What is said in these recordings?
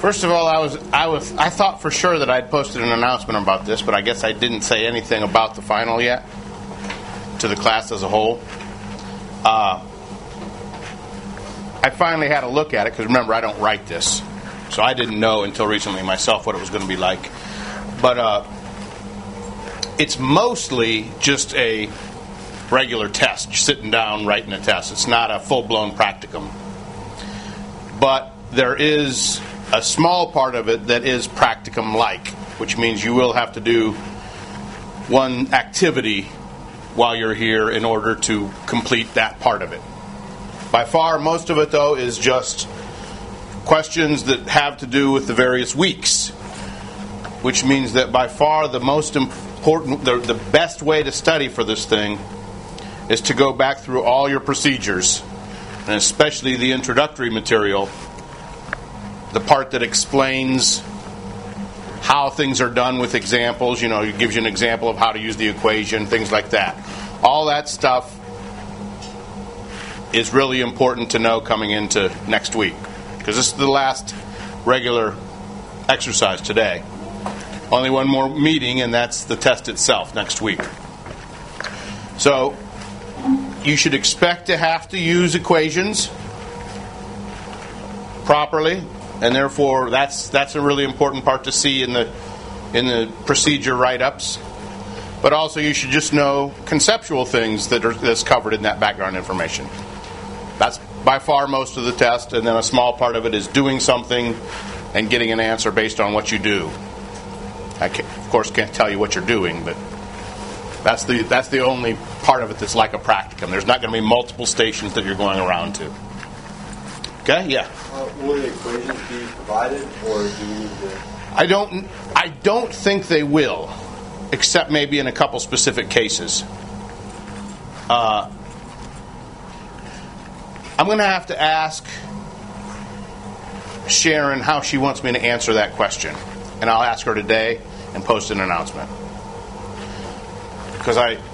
First of all, I thought for sure that I'd posted an announcement about this, but I guess I didn't say anything about the final yet to the class as a whole. I finally had a look at it because remember, I don't write this, so I didn't know until recently myself what it was going to be like. But it's mostly just a regular test. You're sitting down writing a test. It's not a full-blown practicum. But there is a small part of it that is practicum-like, which means you will have to do one activity while you're here in order to complete that part of it. By far, most of it, though, is just questions that have to do with the various weeks, which means that by far the most important, the best way to study for this thing is to go back through all your procedures, and especially the introductory material, the part that explains how things are done with examples. You know, it gives you an example of how to use the equation, things like that. All that stuff is really important to know coming into next week, because this is the last regular exercise today. Only one more meeting, and that's the test itself next week. So you should expect to have to use equations properly, and therefore that's a really important part to see in the procedure write-ups. But also you should just know conceptual things that's covered in that background information. That's by far most of the test, and then a small part of it is doing something and getting an answer based on what you do. I of course can't tell you what you're doing, but that's the only part of it that's like a practicum. There's not going to be multiple stations that you're going around to. Okay? Yeah. Will the equations be provided, or do we need to? I don't think they will, except maybe in a couple specific cases. I'm going to have to ask Sharon how she wants me to answer that question, and I'll ask her today and post an announcement. Because I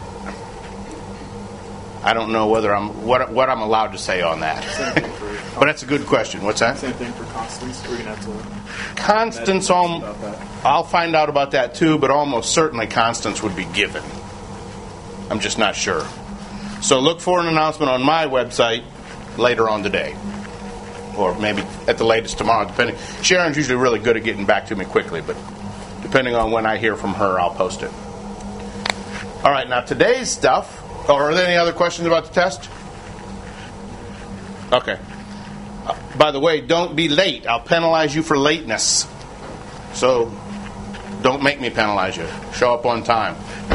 don't know whether what I'm allowed to say on that. But that's a good question. What's that? Same thing for Constance. We're going to have to. Constance, I'll find out about that too, but almost certainly Constance would be given. I'm just not sure. So look for an announcement on my website later on today, or maybe at the latest tomorrow, depending. Sharon's usually really good at getting back to me quickly, but depending on when I hear from her, I'll post it. All right, now today's stuff. Oh, are there any other questions about the test? Okay. By the way, don't be late. I'll penalize you for lateness. So don't make me penalize you. Show up on time.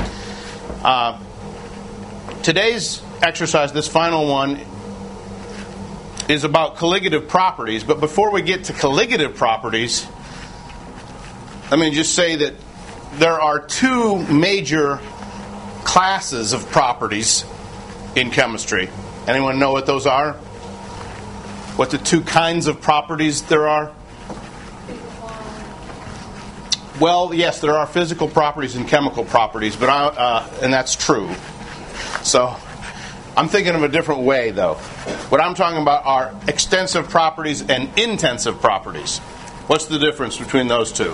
Today's exercise, this final one, is about colligative properties. But before we get to colligative properties, let me just say that there are two major classes of properties in chemistry. Anyone know what those are? What the two kinds of properties there are? Well, yes, there are physical properties and chemical properties, but and that's true. So I'm thinking of a different way, though. What I'm talking about are extensive properties and intensive properties. What's the difference between those two?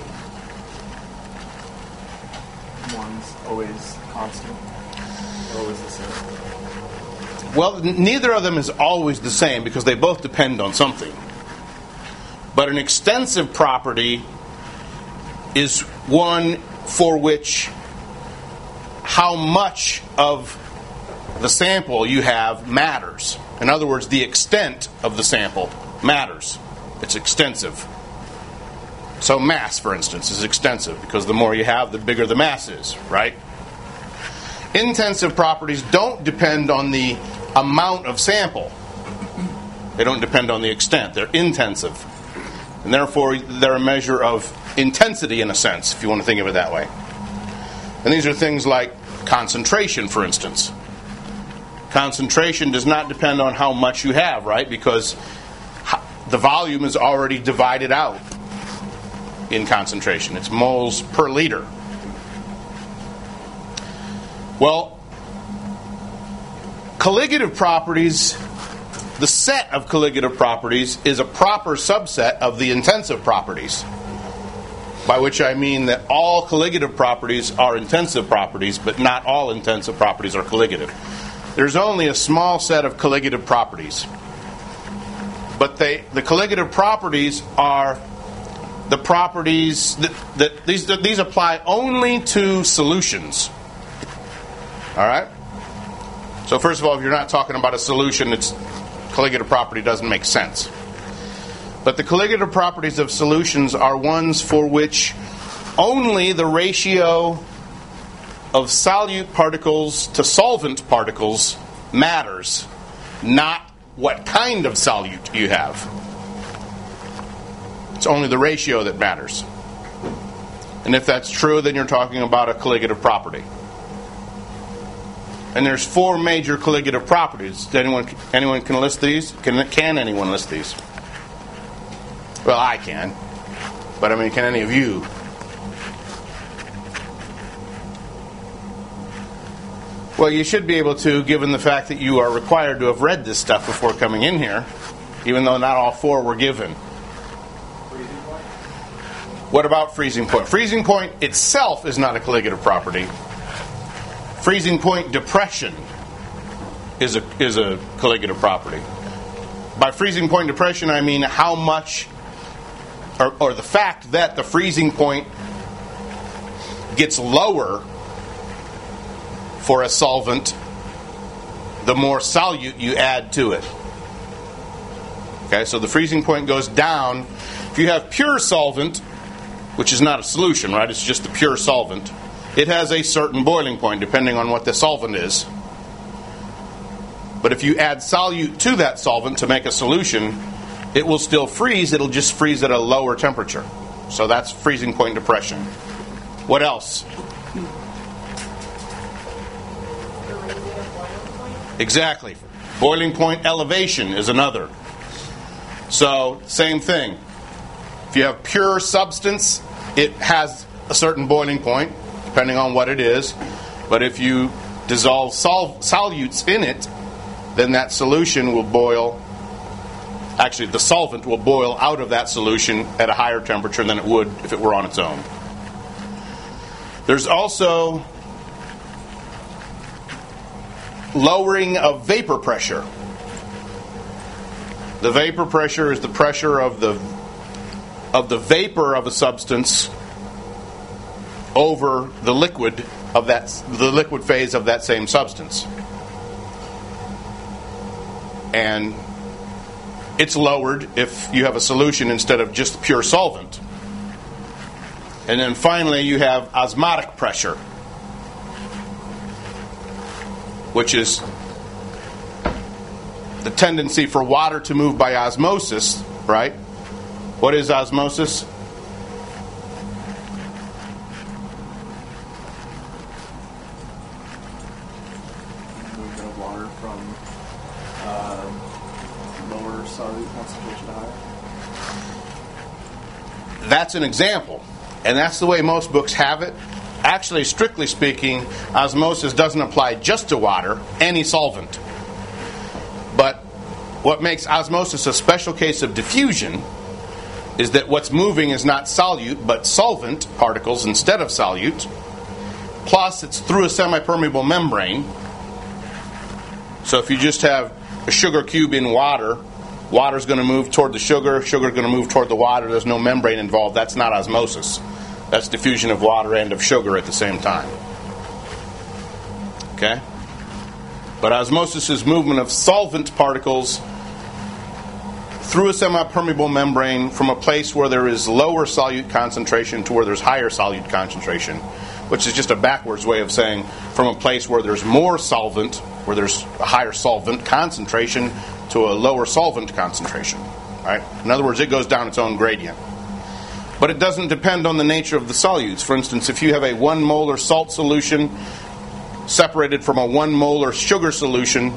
One's always constant, always the same. Well, neither of them is always the same because they both depend on something. But an extensive property is one for which how much of the sample you have matters. In other words, the extent of the sample matters. It's extensive. So mass, for instance, is extensive because the more you have, the bigger the mass is, right? Intensive properties don't depend on the amount of sample. They don't depend on the extent. They're intensive. And therefore, they're a measure of intensity in a sense, if you want to think of it that way. And these are things like concentration, for instance. Concentration does not depend on how much you have, right? Because the volume is already divided out in concentration. It's moles per liter. Well, colligative properties the set of colligative properties is a proper subset of the intensive properties. By which I mean that all colligative properties are intensive properties, but not all intensive properties are colligative. There's only a small set of colligative properties. But the colligative properties are the properties that these apply only to solutions. All right? So first of all, if you're not talking about a solution, its colligative property doesn't make sense. But the colligative properties of solutions are ones for which only the ratio of solute particles to solvent particles matters, not what kind of solute you have. It's only the ratio that matters. And if that's true, then you're talking about a colligative property. And there's 4 major colligative properties. Anyone can list these? Can anyone list these? Well, I can. But I mean, can any of you? Well, you should be able to, given the fact that you are required to have read this stuff before coming in here, even though not all 4 were given. Freezing point? What about freezing point? Freezing point itself is not a colligative property. Freezing point depression is a colligative property. By freezing point depression, I mean how much, or the fact that the freezing point gets lower for a solvent the more solute you add to it. Okay, so the freezing point goes down. If you have pure solvent, which is not a solution, right? It's just the pure solvent. It has a certain boiling point depending on what the solvent is. But if you add solute to that solvent to make a solution, it will still freeze. It'll just freeze at a lower temperature. So that's freezing point depression. What else? Exactly. Boiling point elevation is another. So, same thing. If you have pure substance, it has a certain boiling point, depending on what it is. But if you dissolve solutes in it, then that solution will boil. Actually, the solvent will boil out of that solution at a higher temperature than it would if it were on its own. There's also lowering of vapor pressure. The vapor pressure is the pressure of the vapor of a substance over the liquid phase of that same substance. And it's lowered if you have a solution instead of just pure solvent. And then finally you have osmotic pressure, which is the tendency for water to move by osmosis, right? What is osmosis? Movement of water from lower solute concentration to higher. That's an example. And that's the way most books have it. Actually, strictly speaking, osmosis doesn't apply just to water, any solvent. But what makes osmosis a special case of diffusion is that what's moving is not solute, but solvent particles instead of solute. Plus, it's through a semi-permeable membrane. So if you just have a sugar cube in water, water's going to move toward the sugar, sugar's going to move toward the water, there's no membrane involved, that's not osmosis. That's diffusion of water and of sugar at the same time. Okay? But osmosis is movement of solvent particles through a semi-permeable membrane from a place where there is lower solute concentration to where there's higher solute concentration, which is just a backwards way of saying from a place where there's more solvent, where there's a higher solvent concentration, to a lower solvent concentration. Right? In other words, it goes down its own gradient. But it doesn't depend on the nature of the solutes. For instance, if you have a 1 molar salt solution separated from a 1 molar sugar solution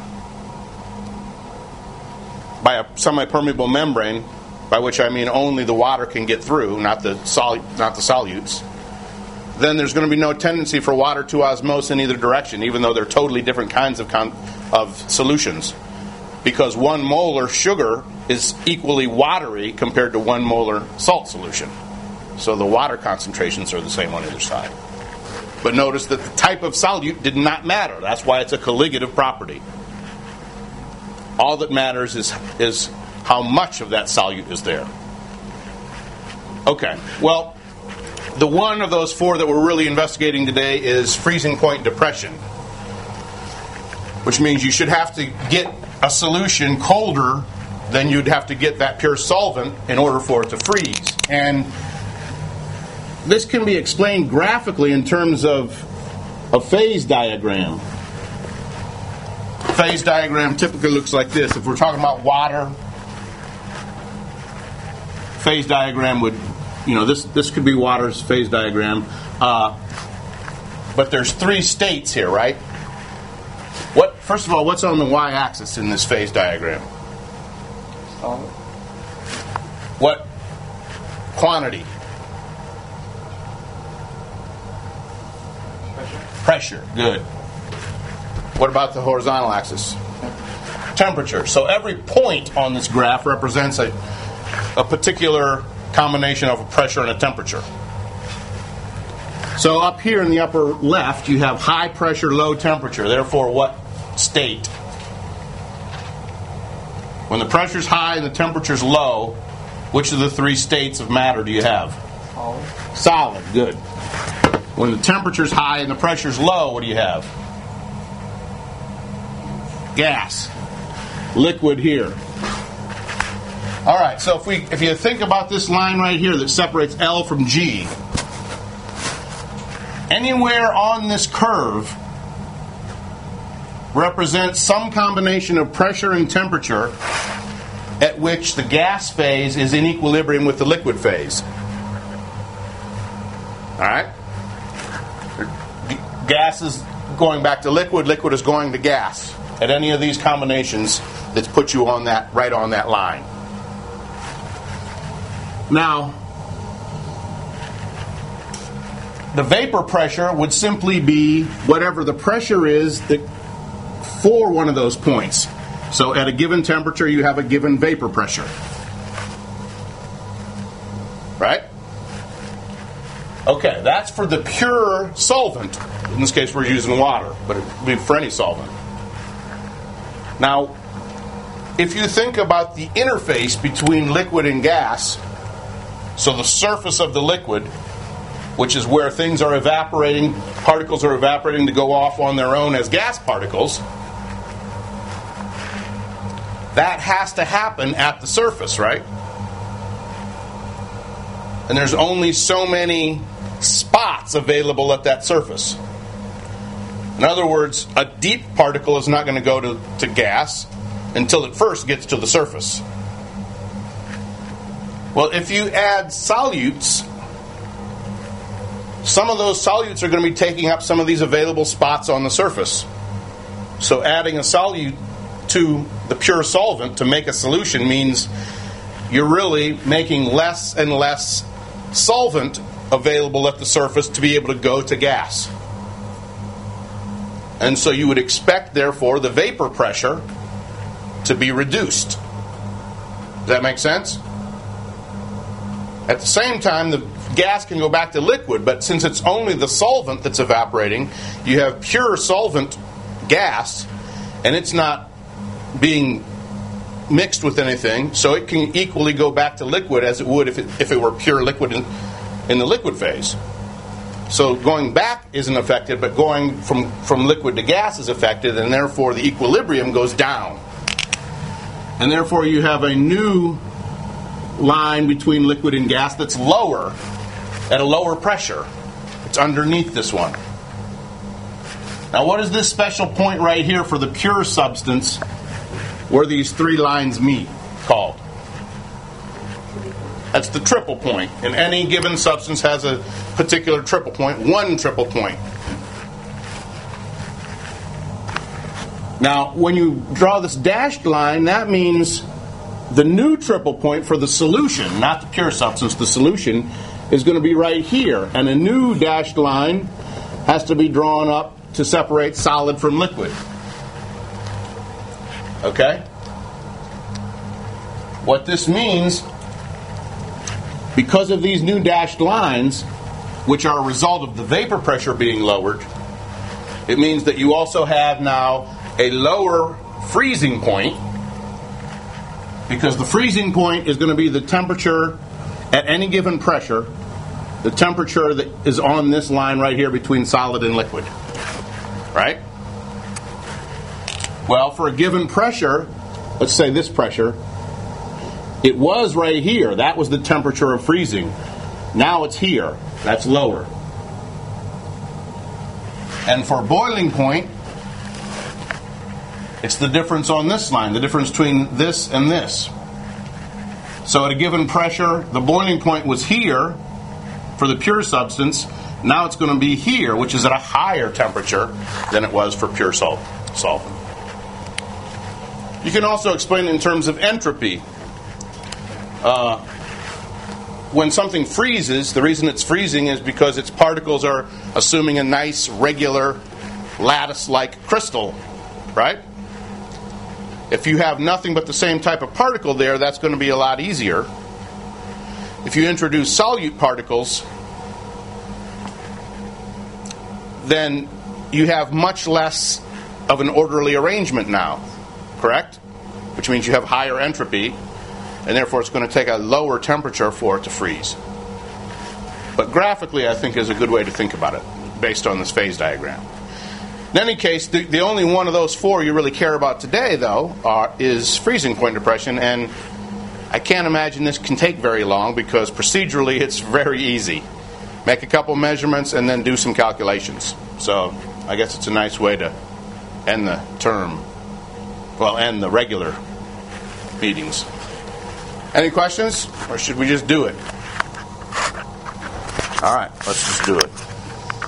by a semi-permeable membrane, by which I mean only the water can get through, not the solutes, then there's going to be no tendency for water to osmose in either direction, even though they're totally different kinds of solutions. because 1 molar sugar is equally watery compared to 1 molar salt solution. So the water concentrations are the same on either side. But notice that the type of solute did not matter. That's why it's a colligative property. All that matters is how much of that solute is there. Okay, well, the one of those 4 that we're really investigating today is freezing point depression, which means you should have to get a solution colder than you'd have to get that pure solvent in order for it to freeze. And this can be explained graphically in terms of a phase diagram. Phase diagram typically looks like this. If we're talking about water, phase diagram would, this could be water's phase diagram. But there's 3 states here, right? First of all, what's on the y-axis in this phase diagram? Solid. What quantity? Pressure. Good. What about the horizontal axis? Temperature. So every point on this graph represents a particular combination of a pressure and a temperature. So up here in the upper left, you have high pressure, low temperature. Therefore, what state? When the pressure's high and the temperature's low, which of the 3 states of matter do you have? Solid. Solid. Good. When the temperature's high and the pressure's low, what do you have? Gas. Liquid here. All right, so if you think about this line right here that separates L from G, anywhere on this curve represents some combination of pressure and temperature at which the gas phase is in equilibrium with the liquid phase. All right? Gas is going back to liquid, liquid is going to gas. At any of these combinations, that puts you on that, right on that line. Now, the vapor pressure would simply be whatever the pressure is for one of those points. So at a given temperature, you have a given vapor pressure. Right? Okay, that's for the pure solvent. In this case, we're using water, but it would be for any solvent. Now, if you think about the interface between liquid and gas, so the surface of the liquid, which is where things are evaporating, particles are evaporating to go off on their own as gas particles, that has to happen at the surface, right? And there's only so many spots available at that surface. In other words, a deep particle is not going to go to gas until it first gets to the surface. Well, if you add solutes, some of those solutes are going to be taking up some of these available spots on the surface. So adding a solute to the pure solvent to make a solution means you're really making less and less solvent available at the surface to be able to go to gas. And so you would expect, therefore, the vapor pressure to be reduced. Does that make sense? At the same time, the gas can go back to liquid, but since it's only the solvent that's evaporating, you have pure solvent gas, and it's not being mixed with anything, so it can equally go back to liquid as it would if it were pure liquid in the liquid phase. So going back isn't affected, but going from liquid to gas is affected, and therefore the equilibrium goes down. And therefore you have a new line between liquid and gas that's lower, at a lower pressure. It's underneath this one. Now what is this special point right here for the pure substance where these 3 lines meet called? That's the triple point. And any given substance has a particular triple point, one triple point. Now, when you draw this dashed line, that means the new triple point for the solution, not the pure substance, the solution, is going to be right here. And a new dashed line has to be drawn up to separate solid from liquid. Okay? What this means, because of these new dashed lines, which are a result of the vapor pressure being lowered, it means that you also have now a lower freezing point, because the freezing point is going to be the temperature at any given pressure, the temperature that is on this line right here between solid and liquid. Right? Well, for a given pressure, let's say this pressure, it was right here. That was the temperature of freezing. Now it's here. That's lower. And for boiling point, it's the difference on this line, the difference between this and this. So at a given pressure, the boiling point was here for the pure substance. Now it's going to be here, which is at a higher temperature than it was for pure solvent. You can also explain it in terms of entropy. When something freezes, the reason it's freezing is because its particles are assuming a nice, regular, lattice-like crystal, right? If you have nothing but the same type of particle there, that's going to be a lot easier. If you introduce solute particles, then you have much less of an orderly arrangement now, correct? Which means you have higher entropy, and therefore it's going to take a lower temperature for it to freeze. But graphically, I think is a good way to think about it, based on this phase diagram. In any case, the only one of those four you really care about today, though, is freezing point depression, and I can't imagine this can take very long because procedurally it's very easy. Make a couple measurements and then do some calculations. So I guess it's a nice way to end the term, well, end the regular meetings. Any questions, or should we just do it? All right, let's just do it.